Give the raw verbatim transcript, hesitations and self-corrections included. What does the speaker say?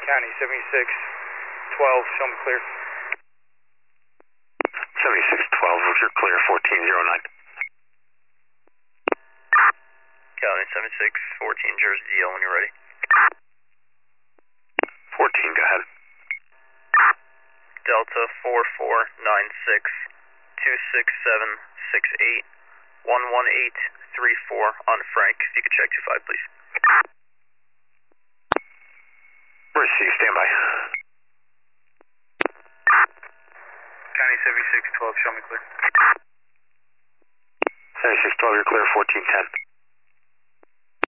County seventy-six twelve, show me clear. seventy-six twelve, Roger, clear, fourteen zero nine. County seventy-six fourteen, Jersey D L when you're ready. fourteen, go ahead. Delta four four nine six two six seven six eight one one eight three four on Frank. If you could check two five, please. Receive, standby. County seventy-six twelve, show me clear. seventy-six twelve, you're clear, fourteen ten.